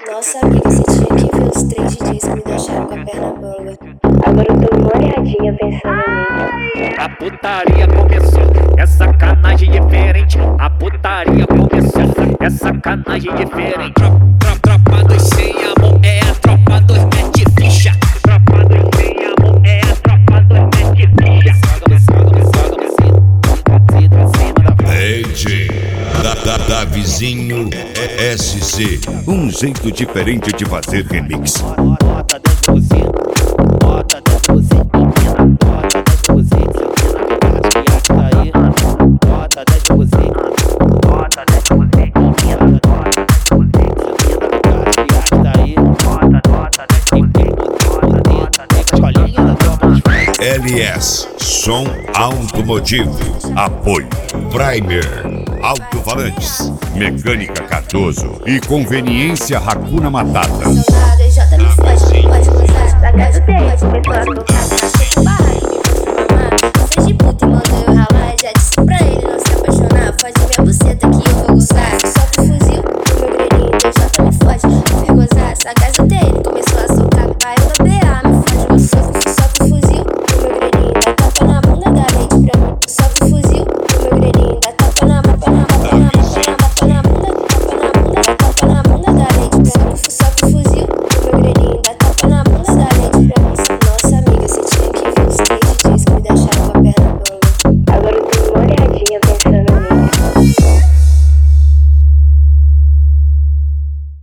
Nossa amiga, você tinha que ver os 3 DJs que me deixaram com a perna bamba. Agora eu tô molhadinha pensando nisso. A putaria começou, é sacanagem diferente. A putaria começou, é sacanagem diferente. Tropa dos sem amor, é a tropa dos mete ficha. Tropa dos sem amor, é a tropa dos mete ficha. DJ da Vizinho SC, um jeito diferente de fazer remix. Bota dentro do cozinho, bota dentro do cozinho, bota dentro do cozinho, seu menino aí, bota dentro do cozinho, bota dentro do cozinho, bota dentro do cozinho, seu menino aí, bota dentro do cozinho, da tropa. LS, som automotivo, apoio Primer, alto-falantes, Mecânica Cardoso e Conveniência Hakuna Matata. Saudade, J me fode, pode gozar. Largado bem, Pode começou a tocar. Achei que o barraco me foi mamar. Você de puta e mandou eu ralar.